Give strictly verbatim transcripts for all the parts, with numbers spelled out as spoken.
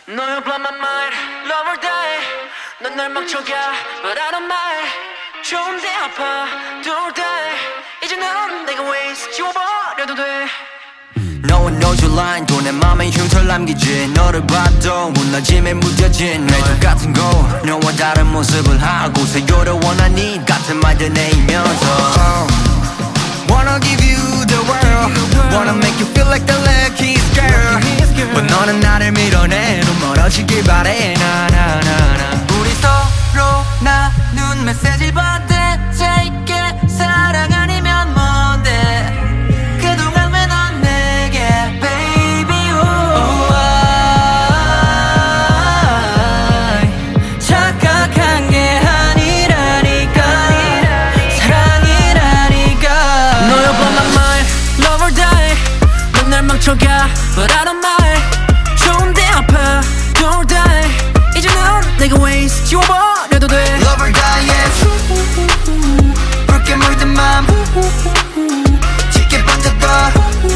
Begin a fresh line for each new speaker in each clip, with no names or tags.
No, you blow my mind, love or die. 넌 날 망쳐가, but I don't mind. 좋은데 아파, 둘 다. 이제 넌 내가 waste, 지워버려도 돼.
No one knows your line 또 내 맘에 흉터를 남기지 너를 봐도 무너짐에 무뎌진 내 똑같은 거 너와 다른 모습을 하고서 You're the one I need 같은 말들 내이면서 oh, Wanna give you the world Wanna make you feel like the luckiest girl But 너는 나를 밀어내 넌 멀어지길 바래 나나나나
우리 서로 나눈 메시지를 받대 Take it 사랑 아니면 뭔데 그동안 왜 넌 내게 baby oh, I 착각한 게 아니라니까 사랑이라니까 No you blow my mind love or die 넌 날 망쳐가 but I don't mind 좋은데 아파 둘 다 이제 넌 내가 waste 지워버려도 돼
Love or die yeah 붉게 물든 맘 짙게 번졌다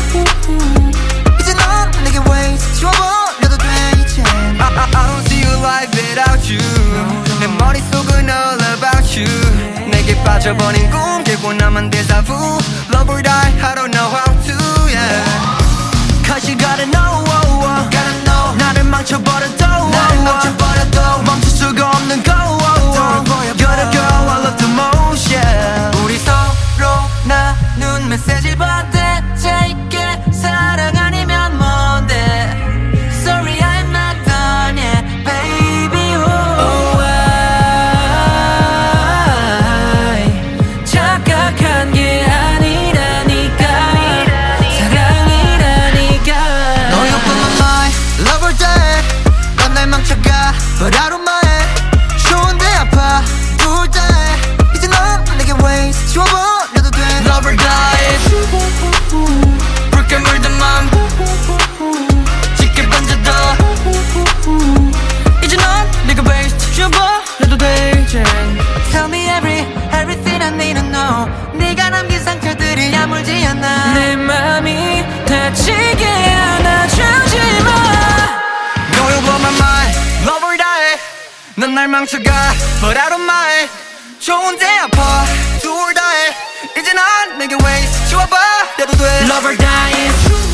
이제 넌 내게 waste 지워버려도 돼 이제
I, I, I don't see your life without you 내 머릿속은 all about you 내게 빠져버린 꿈 깨고 남은 데자부 Love or die I don't know how to yeah Cause you gotta know oh, oh.
Gotta know
나를 망쳐버려도
나를 망쳐버려도
멈출 수가 없는 go oh, oh. You're the girl I love the most yeah
우리 서로 나눈 메시지를 받대 Take it 사랑 아니면 뭔데 Sorry I'm not done yet baby oh, I 착각한 게 아니라니까 사랑이라니까
No you blow my mind Love or die 넌 날 망쳐가 But I don't mind 좋은데 아파 둘 다
이제 넌 내게 waste 지워버려도 돼
Love or die 붉게 물든 맘 짙게 번져도
이제 넌 내가 waste 지워버려도 돼 이제 Tell me every, everything I need to know 네가 남긴 상처들이 야물지 않아 내 맘이 다치게 안아주지 마
No you blow my mind Love or die 넌 날 망쳐가 But I don't mind 좋은데 아파 둘 다 이제 난 내게 waste 지워버려도 돼
Love or die